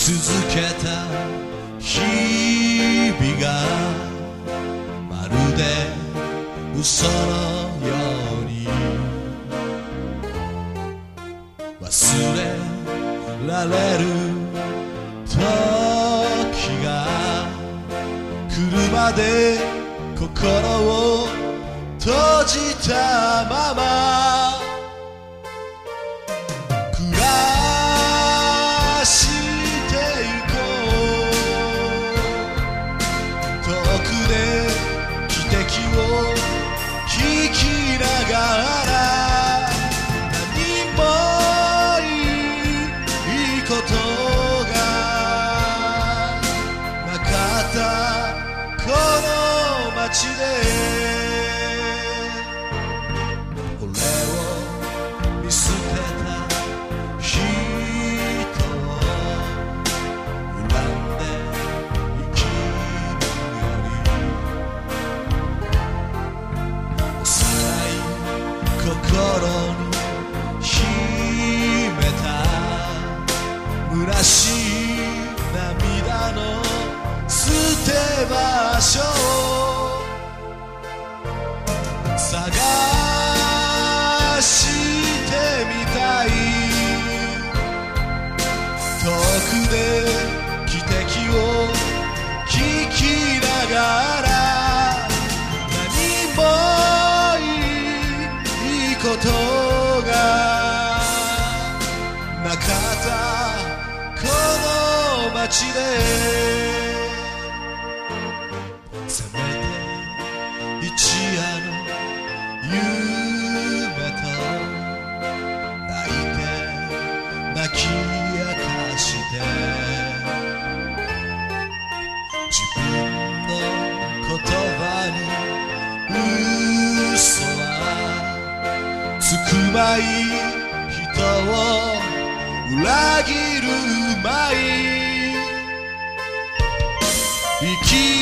続けた日々がまるで嘘のように忘れられる時が来るまで心を閉じたまま暮らしてゆこう遠くで汽笛を聞きながら何もいいことがなかったこの街で俺を見捨てた人を恨んで生きるより幼い心に秘めた虚しい涙の捨て場所を探してみたい遠くで汽笛を聞きながら何もいいことがなかったこの街でせめて一夜の夢と泣いて泣き明かして自分の言葉に嘘はつくまい人を裏切るまい生き